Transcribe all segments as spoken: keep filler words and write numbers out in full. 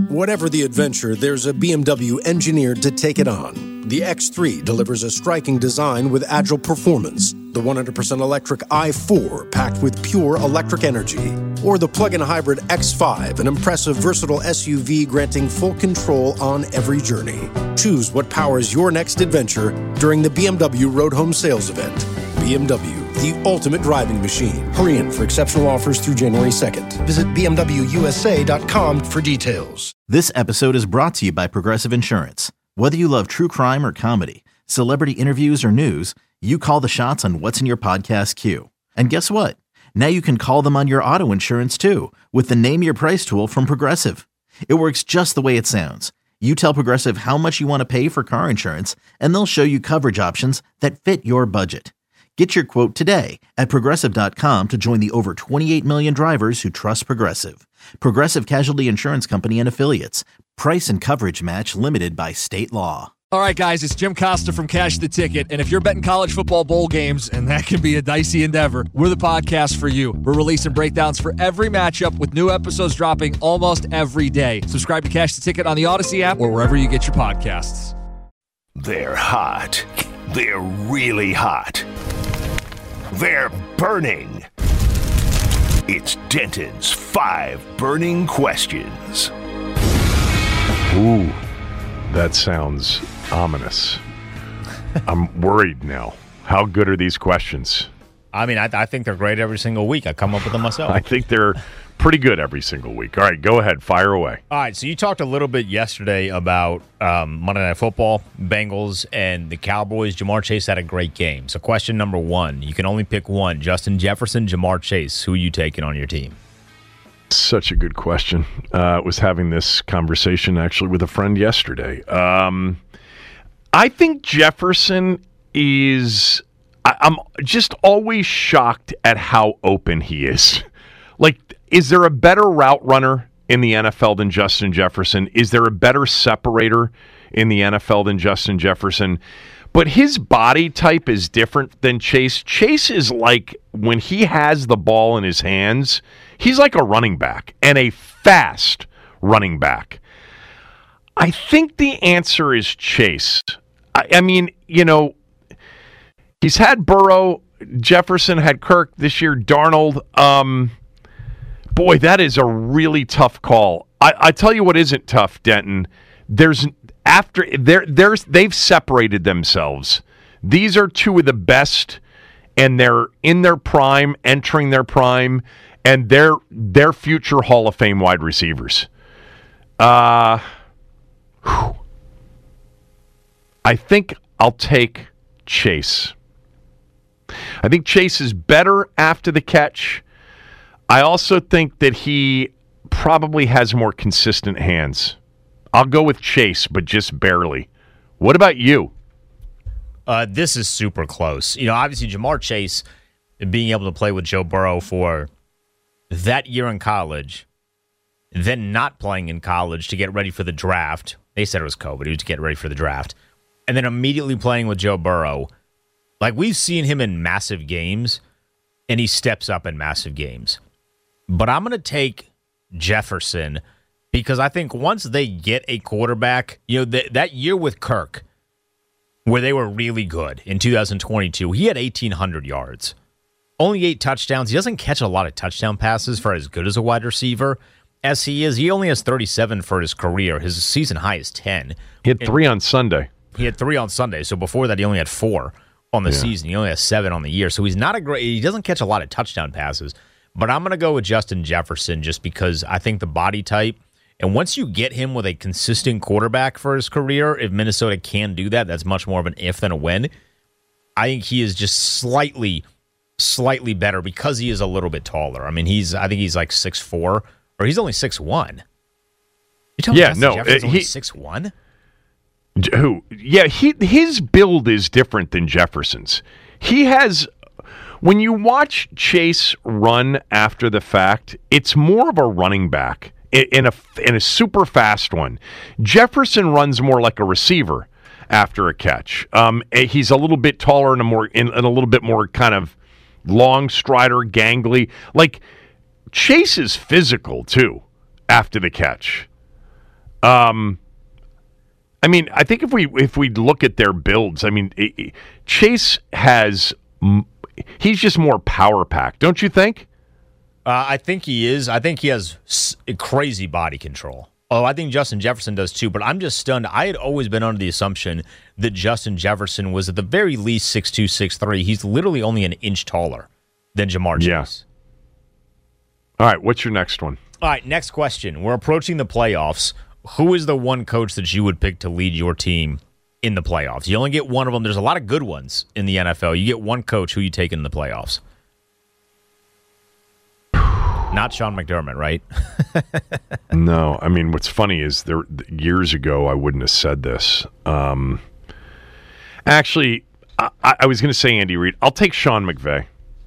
Whatever the adventure, there's a B M W engineered to take it on. The X three delivers a striking design with agile performance. The one hundred percent electric i four, packed with pure electric energy. Or the plug-in hybrid X five, an impressive, versatile S U V granting full control on every journey. Choose what powers your next adventure during the B M W Road Home Sales Event. B M W, the ultimate driving machine. Hurry in for exceptional offers through January second. Visit B M W U S A dot com for details. This episode is brought to you by Progressive Insurance. Whether you love true crime or comedy, celebrity interviews or news, you call the shots on what's in your podcast queue. And guess what? Now you can call them on your auto insurance too with the Name Your Price tool from Progressive. It works just the way it sounds. You tell Progressive how much you want to pay for car insurance, and they'll show you coverage options that fit your budget. Get your quote today at Progressive dot com to join the over twenty-eight million drivers who trust Progressive. Progressive Casualty Insurance Company and Affiliates. Price and coverage match limited by state law. All right, guys, it's Jim Costa from Cash the Ticket, and if you're betting college football bowl games, and that can be a dicey endeavor, we're the podcast for you. We're releasing breakdowns for every matchup with new episodes dropping almost every day. Subscribe to Cash the Ticket on the Odyssey app or wherever you get your podcasts. They're hot. They're really hot. They're burning. It's Denton's Five Burning Questions. Ooh, that sounds ominous. I'm worried now. How good are these questions? I mean, I, I think they're great every single week. I come up with them myself. I think they're pretty good every single week. All right, go ahead. Fire away. All right, so you talked a little bit yesterday about um, Monday Night Football, Bengals, and the Cowboys. Ja'Marr Chase had a great game. So question number one, you can only pick one. Justin Jefferson, Ja'Marr Chase. Who are you taking on your team? Such a good question. I uh, was having this conversation actually with a friend yesterday. Um, I think Jefferson is... I, I'm just always shocked at how open he is. Like, is there a better route runner in the N F L than Justin Jefferson? Is there a better separator in the N F L than Justin Jefferson? But his body type is different than Chase. Chase is like, when he has the ball in his hands, he's like a running back, and a fast running back. I think the answer is Chase. I, I mean, you know, he's had Burrow, Jefferson had Kirk this year, Darnold. Um, boy, that is a really tough call. I, I tell you what isn't tough, Denton. There's after there there's they've separated themselves. These are two of the best, and they're in their prime, entering their prime, and they're they're future Hall of Fame wide receivers. Uh, whew. I think I'll take Chase. I think Chase is better after the catch. I also think that he probably has more consistent hands. I'll go with Chase, but just barely. What about you? Uh, this is super close. You know, obviously Ja'Marr Chase being able to play with Joe Burrow for that year in college, then not playing in college to get ready for the draft. They said it was COVID. He was to get ready for the draft. And then immediately playing with Joe Burrow. Like, we've seen him in massive games, and he steps up in massive games. But I'm going to take Jefferson because I think once they get a quarterback, you know, th- that year with Kirk, where they were really good in two thousand twenty-two, he had eighteen hundred yards. Only eight touchdowns. He doesn't catch a lot of touchdown passes for as good as a wide receiver as he is. He only has thirty-seven for his career. His season high is ten. He had three and on Sunday. He had three on Sunday. So before that, he only had four on the yeah. season. He only has seven on the year. So he's not a great, he doesn't catch a lot of touchdown passes. But I'm going to go with Justin Jefferson just because I think the body type, and once you get him with a consistent quarterback for his career, if Minnesota can do that, that's much more of an if than a when. I think he is just slightly, slightly better because he is a little bit taller. I mean, he's, I think he's like six foot four, or he's only six foot one. You telling yeah, me Justin no, Jefferson's uh, only he, six foot one? Who? Yeah, he his build is different than Jefferson's. He has, when you watch Chase run after the fact, it's more of a running back in a in a super fast one. Jefferson runs more like a receiver after a catch. Um, he's a little bit taller and a more in, and a little bit more kind of long strider, gangly. Like Chase is physical too after the catch. Um, I mean, I think if we if we look at their builds, I mean, it, it, Chase has he's just more power packed, don't you think? Uh, I think he is. I think he has s- crazy body control. Oh, I think Justin Jefferson does too, but I'm just stunned. I had always been under the assumption that Justin Jefferson was at the very least six two, six three. He's literally only an inch taller than Jamar Chase. Yeah. All right, what's your next one? All right, next question. We're approaching the playoffs. Who is the one coach that you would pick to lead your team in the playoffs? You only get one of them. There's a lot of good ones in the N F L. You get one coach. Who you take in the playoffs? Not Sean McDermott, right? No, I mean, what's funny is there years ago I wouldn't have said this. Um, actually, I, I was going to say Andy Reid. I'll take Sean McVay.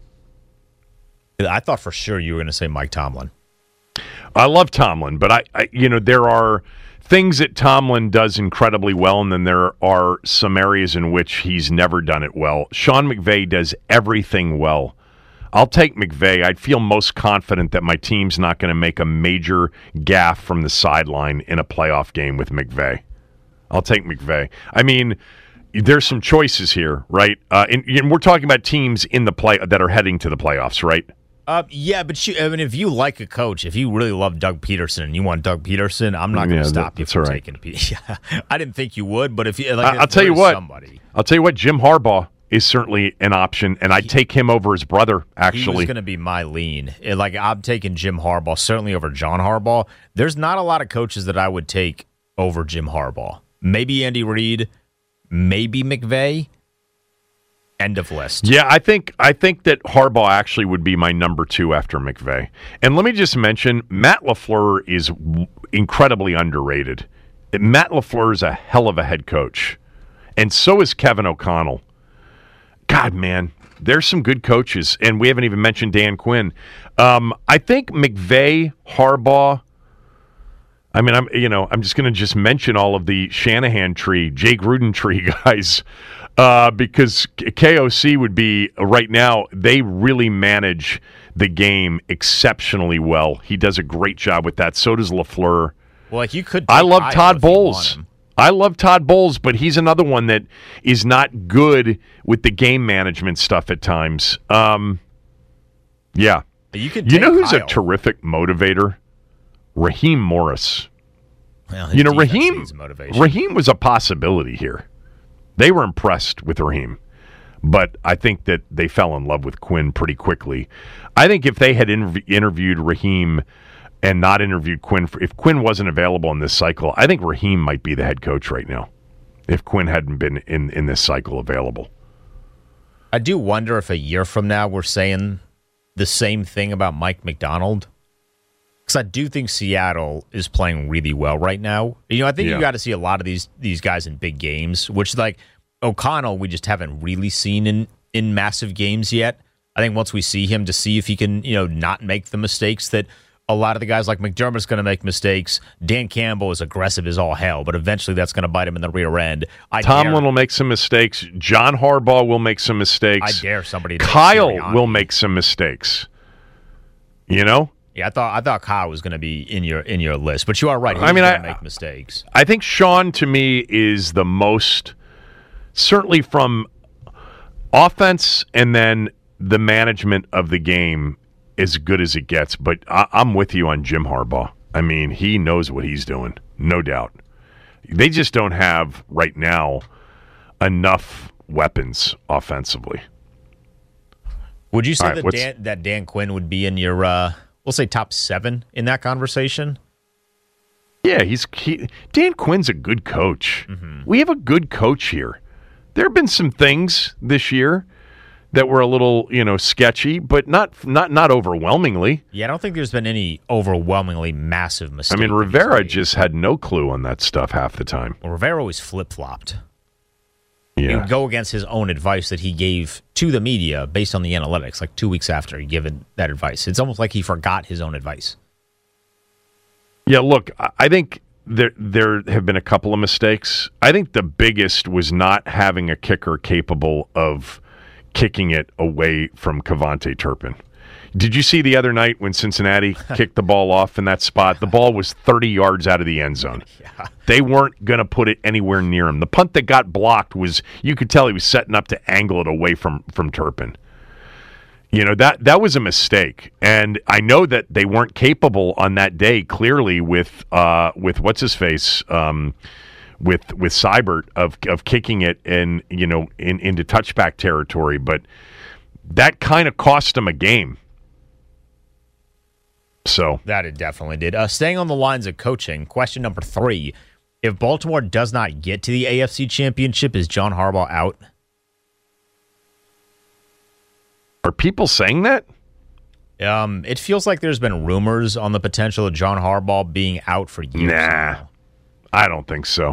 I thought for sure you were going to say Mike Tomlin. I love Tomlin, but I, I, you know, there are things that Tomlin does incredibly well, and then there are some areas in which he's never done it well. Sean McVay does everything well. I'll take McVay. I'd feel most confident that my team's not going to make a major gaffe from the sideline in a playoff game with McVay. I'll take McVay. I mean, there's some choices here, right? Uh, and, and we're talking about teams in the play that are heading to the playoffs, right? Uh, yeah, but you, I mean, if you like a coach, if you really love Doug Peterson and you want Doug Peterson, I'm not going to Yeah, stop that, you that's from all right. taking Pete. I didn't think you would, but if you, like, I, if I'll tell you there's what. somebody, I'll tell you what. Jim Harbaugh is certainly an option, and I'd take him over his brother. he Actually, was going to be my lean. It- like I'm taking Jim Harbaugh certainly over John Harbaugh. There's not a lot of coaches that I would take over Jim Harbaugh. Maybe Andy Reid, maybe McVay. End of list. yeah, I think I think that Harbaugh actually would be my number two after McVay. And let me just mention, Matt LaFleur is w- incredibly underrated. Matt LaFleur is a hell of a head coach, and so is Kevin O'Connell. God, man, there's some good coaches, and we haven't even mentioned Dan Quinn. Um, I think McVay, Harbaugh. I mean, I'm you know I'm just going to just mention all of the Shanahan tree, Jay Gruden tree guys, uh, because K O C would be right now. They really manage the game exceptionally well. He does a great job with that. So does LaFleur. Well, like you could. I take love Iowa Todd if you want Bowles. him. I love Todd Bowles, but he's another one that is not good with the game management stuff at times. Um, yeah. You could. You take know who's Kyle. a terrific motivator? Raheem Morris. Well, his You know, defense Raheem needs motivation. Raheem was a possibility here. They were impressed with Raheem, but I think that they fell in love with Quinn pretty quickly. I think if they had interv- interviewed Raheem and not interviewed Quinn, for, if Quinn wasn't available in this cycle, I think Raheem might be the head coach right now if Quinn hadn't been in, in this cycle available. I do wonder if a year from now we're saying the same thing about Mike McDonald. Because I do think Seattle is playing really well right now. You know, I think Yeah. you got to see a lot of these these guys in big games, which like O'Connell, we just haven't really seen in, in massive games yet. I think once we see him to see if he can, you know, not make the mistakes that a lot of the guys like McDermott's going to make mistakes. Dan Campbell is aggressive as all hell, but eventually that's going to bite him in the rear end. I Tomlin dare, will make some mistakes. John Harbaugh will make some mistakes. I dare somebody to take Kyle Sirianni. will make some mistakes. You know? Yeah, I thought I thought Kyle was going to be in your in your list, but you are right. He's I mean, going I- to make mistakes. I think Sean, to me, is the most, certainly from offense and then the management of the game, as good as it gets. But I, I'm with you on Jim Harbaugh. I mean, he knows what he's doing, no doubt. They just don't have, right now, enough weapons offensively. Would you say All right, that what's- Dan, that Dan Quinn would be in your, uh, we'll say, top seven in that conversation? Yeah, he's he, Dan Quinn's a good coach. Mm-hmm. We have a good coach here. There have been some things this year that were a little, you know, sketchy, but not not not overwhelmingly. Yeah, I don't think there's been any overwhelmingly massive I mistakes. mean, Rivera just had no clue on that stuff half the time. Well, Rivera always flip-flopped. He Yeah. would go against his own advice that he gave to the media based on the analytics, like two weeks after he given that advice. It's almost like he forgot his own advice. Yeah, look, I- I think there there have been a couple of mistakes. I think the biggest was not having a kicker capable of kicking it away from Cavante Turpin. Did you see the other night when Cincinnati kicked the ball off in that spot? The ball was thirty yards out of the end zone. Yeah. They weren't going to put it anywhere near him. The punt that got blocked was, you could tell he was setting up to angle it away from, from Turpin. You know, that that was a mistake. And I know that they weren't capable on that day, clearly, with uh, with what's-his-face, um, with with Seibert, of of kicking it in, you know, in, into touchback territory. But that kind of cost them a game. So that it definitely did. Uh, staying on the lines of coaching, question number three. If Baltimore does not get to the A F C Championship, is John Harbaugh out? Are people saying that? Um, it feels like there's been rumors on the potential of John Harbaugh being out for years. Nah, now. I don't think so.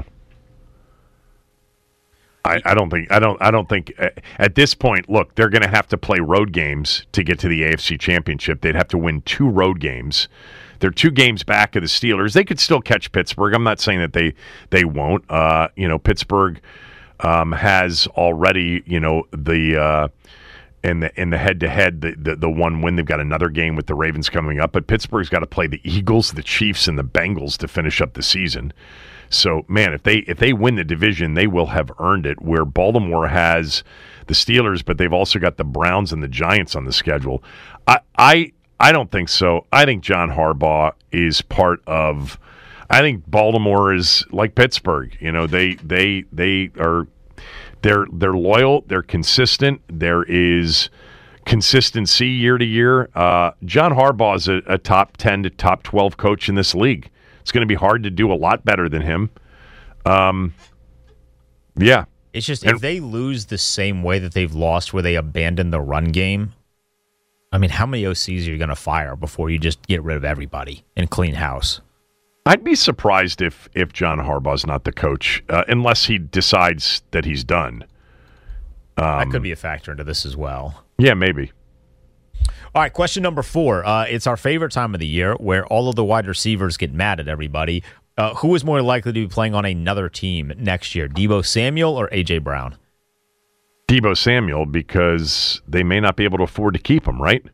I, I don't think I don't I don't think uh, at this point. Look, they're going to have to play road games to get to the A F C Championship. They'd have to win two road games. They're two games back of the Steelers. They could still catch Pittsburgh. I'm not saying that they they won't. Uh, you know, Pittsburgh um, has already, you know, the uh, in the in the head to head the, the the one win. They've got another game with the Ravens coming up, but Pittsburgh's got to play the Eagles, the Chiefs, and the Bengals to finish up the season. So, man, if they if they win the division, they will have earned it. Where Baltimore has the Steelers, but they've also got the Browns and the Giants on the schedule. I I, I don't think so. I think John Harbaugh is part of. I think Baltimore is like Pittsburgh. You know, they they they are they're they're loyal. They're consistent. There is consistency year to year. Uh, John Harbaugh is a, a top ten to top twelve coach in this league. It's going to be hard to do a lot better than him. Um, yeah. It's just, and, if they lose the same way that they've lost where they abandon the run game, I mean, how many O Cs are you going to fire before you just get rid of everybody and clean house? I'd be surprised if, if John Harbaugh's not the coach, uh, unless he decides that he's done. Um, that could be a factor into this as well. Yeah, maybe. All right, question number four. Uh, it's our favorite time of the year where all of the wide receivers get mad at everybody. Uh, who is more likely to be playing on another team next year, Deebo Samuel or A J. Brown? Deebo Samuel, because they may not be able to afford to keep him, right?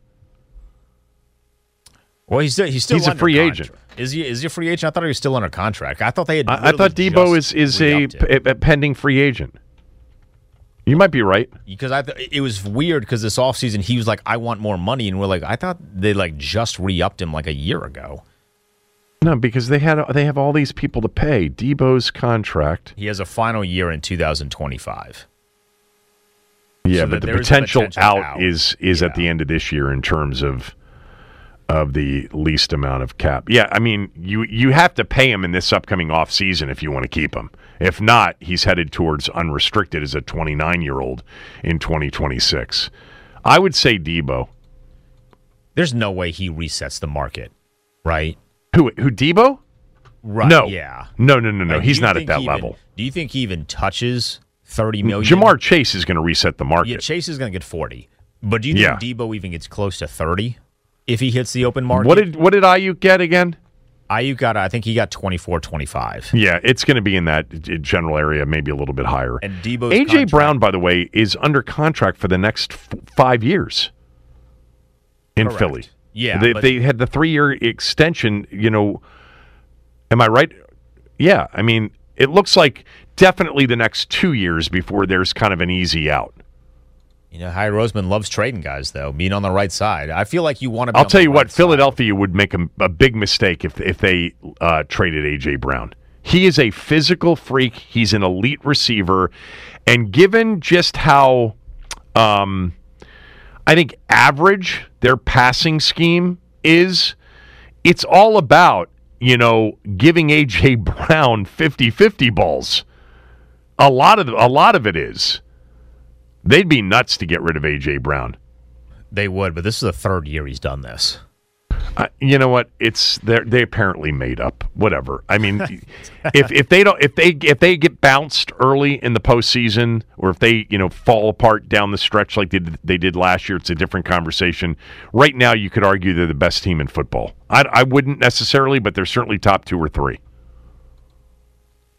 Well, he's still he's still he's a free contract. agent. Is he? Is he a free agent? I thought he was still under contract. I thought they had. I, I thought Deebo is is a, a, a pending free agent. You might be right. Because I th- it was weird because this offseason he was like, I want more money. And we're like, I thought they like just re-upped him like a year ago. No, because they had they have all these people to pay. Deebo's contract. He has a final year in two thousand twenty-five. Yeah, so but the potential, potential out, out is is yeah. at the end of this year in terms of of the least amount of cap. Yeah, I mean, you you have to pay him in this upcoming offseason if you want to keep him. If not, he's headed towards unrestricted as a twenty-nine-year-old in twenty twenty-six. I would say Deebo. There's no way he resets the market, right? Who, who Deebo? Right, no. yeah. No, no, no, no. Like, he's not at that even, level. Do you think he even touches thirty million dollars? Jamar Chase is going to reset the market. Yeah, Chase is going to get forty. But do you think yeah. Deebo even gets close to thirty if he hits the open market? What did what did Ayuk get again? Ayuk got, I think he got twenty-four, twenty-five. Yeah, it's going to be in that general area, maybe a little bit higher. And Deebo's A J. contract, Brown, by the way, is under contract for the next f- five years in correct. Philly. Yeah. They, but, they had the three-year extension, you know, am I right? Yeah, I mean, it looks like definitely the next two years before there's kind of an easy out. You know, Howie Roseman loves trading guys, though, being on the right side. I feel like you want to be I'll on tell the you right what, side. Philadelphia would make a, a big mistake if if they uh, traded A J. Brown. He is a physical freak. He's an elite receiver. And given just how, um, I think, average their passing scheme is, it's all about, you know, giving A J. Brown fifty-fifty balls. A lot of a lot of it is. They'd be nuts to get rid of A J. Brown. They would, but this is the third year he's done this. Uh, you know what? It's they they apparently made up. Whatever. I mean, if if they don't if they if they get bounced early in the postseason, or if they you know fall apart down the stretch like they did, they did last year, it's a different conversation. Right now, you could argue they're the best team in football. I I wouldn't necessarily, but they're certainly top two or three.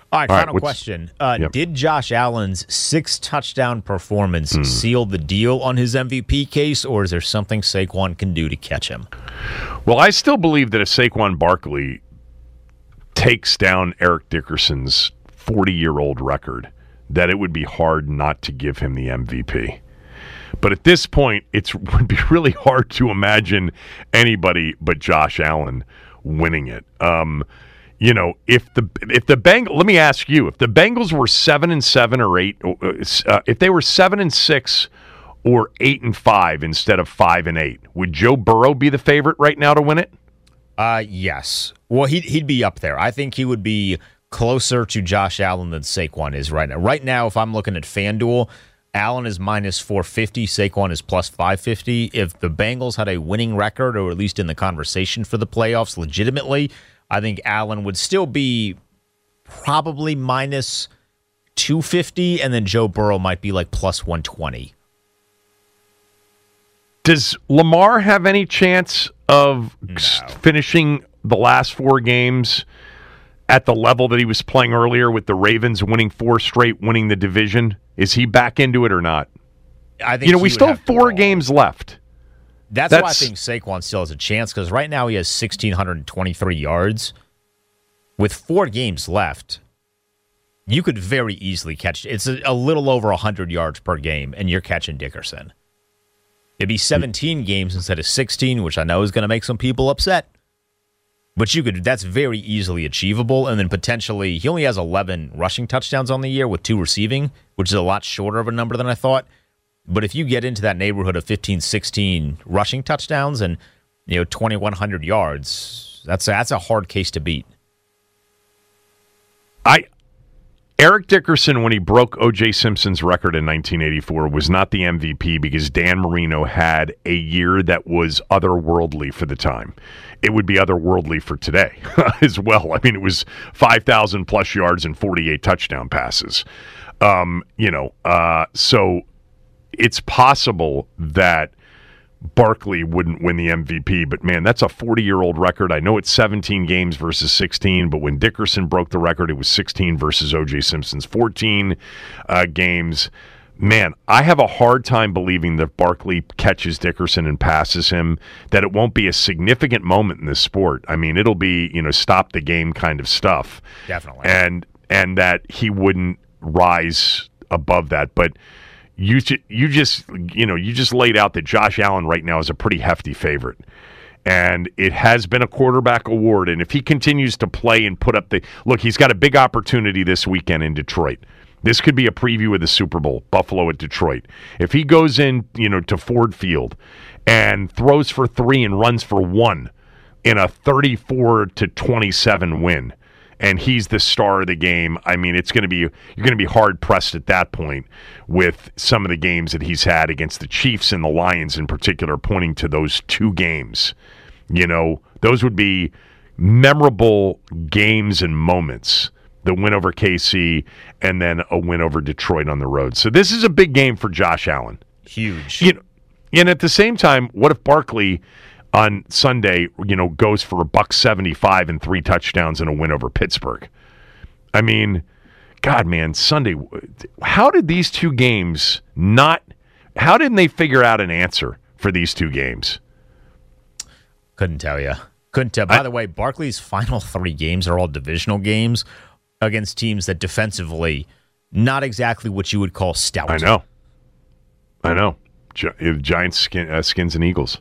All right, All right, final what's- question. Uh, yep. Did Josh Allen's six-touchdown performance Hmm. seal the deal on his M V P case, or is there something Saquon can do to catch him? Well, I still believe that if Saquon Barkley takes down Eric Dickerson's forty-year-old record, that it would be hard not to give him the M V P. But at this point, it would be really hard to imagine anybody but Josh Allen winning it. Um, you know, if the if the Bengals, let me ask you, if the Bengals were seven and seven or eight, uh, if they were seven and six or eight and five instead of five and eight, would Joe Burrow be the favorite right now to win it? Uh, yes. Well, he'd, he'd be up there. I think he would be closer to Josh Allen than Saquon is right now. Right now, if I'm looking at FanDuel, Allen is minus four fifty, Saquon is plus five fifty. If the Bengals had a winning record, or at least in the conversation for the playoffs legitimately, I think Allen would still be probably minus two fifty, and then Joe Burrow might be like plus one twenty. Does Lamar have any chance of No. finishing the last four games at the level that he was playing earlier with the Ravens, winning four straight, winning the division? Is he back into it or not? I think You know, he we would still have have to four roll. games left. That's, why I That's- think Saquon still has a chance, because right now he has one thousand six hundred twenty-three yards. With four games left, you could very easily catch. It's a, a little over one hundred yards per game, and you're catching Dickerson. It'd be seventeen games instead of sixteen, which I know is going to make some people upset. But you could. That's very easily achievable, and then potentially he only has eleven rushing touchdowns on the year with two receiving, which is a lot shorter of a number than I thought. But if you get into that neighborhood of fifteen, sixteen rushing touchdowns and, you know, twenty-one hundred yards, that's a, that's a hard case to beat. I Eric Dickerson, when he broke O J Simpson's record in nineteen eighty-four, was not the M V P because Dan Marino had a year that was otherworldly for the time. It would be otherworldly for today as well. I mean, it was five thousand plus yards and forty-eight touchdown passes. Um, you know, uh, so it's possible that Barkley wouldn't win the M V P, but man, that's a forty-year-old record. I know it's seventeen games versus sixteen, but when Dickerson broke the record, it was sixteen versus O J Simpson's fourteen uh, games. Man, I have a hard time believing that Barkley catches Dickerson and passes him, that it won't be a significant moment in this sport. I mean, it'll be, you know, stop the game kind of stuff. Definitely. And and that he wouldn't rise above that, but You ju- you just you know you just laid out that Josh Allen right now is a pretty hefty favorite, and it has been a quarterback award. And if he continues to play and put up the look, he's got a big opportunity this weekend in Detroit. This could be a preview of the Super Bowl, Buffalo at Detroit. If he goes in, you know, to Ford Field and throws for three and runs for one in a thirty-four to twenty-seven win, and he's the star of the game, I mean, it's going to be you're going to be hard pressed at that point with some of the games that he's had against the Chiefs and the Lions in particular, pointing to those two games. You know, those would be memorable games and moments. The win over K C and then a win over Detroit on the road. So this is a big game for Josh Allen. Huge. You know, and at the same time, what if Barkley on Sunday, you know, goes for a buck seventy-five and three touchdowns and a win over Pittsburgh? I mean, God, man, Sunday. How did these two games not? How didn't they figure out an answer for these two games? Couldn't tell you. Couldn't tell. By I, the way, Barkley's final three games are all divisional games against teams that defensively, not exactly what you would call stout. I know. I know. Gi- Giants, skin, uh, Skins, and Eagles.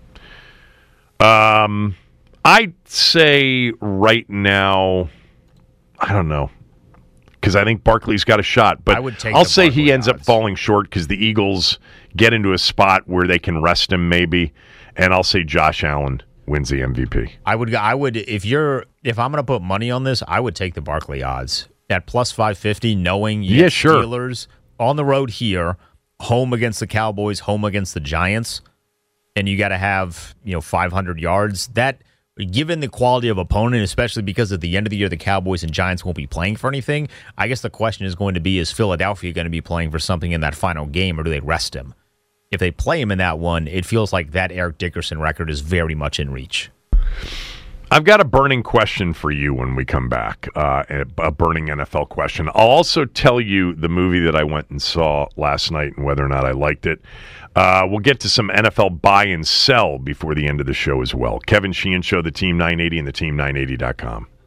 Um, I'd say right now, I don't know, because I think Barkley's got a shot. But I would take I'll the say Barkley he ends odds. up falling short because the Eagles get into a spot where they can rest him maybe, and I'll say Josh Allen wins the M V P. I would. I would. If you're. If I'm going to put money on this, I would take the Barkley odds at plus five fifty, knowing you Yeah, have sure. Steelers on the road here, home against the Cowboys, home against the Giants, and you got to have, you know, five hundred yards. That, given the quality of opponent, especially because at the end of the year the Cowboys and Giants won't be playing for anything, I guess the question is going to be, is Philadelphia going to be playing for something in that final game, or do they rest him? If they play him in that one, it feels like that Eric Dickerson record is very much in reach. I've got a burning question for you when we come back, uh, a burning N F L question. I'll also tell you the movie that I went and saw last night and whether or not I liked it. Uh, we'll get to some N F L buy and sell before the end of the show as well. Kevin Sheehan Show, the Team nine eighty and the team nine eighty dot com.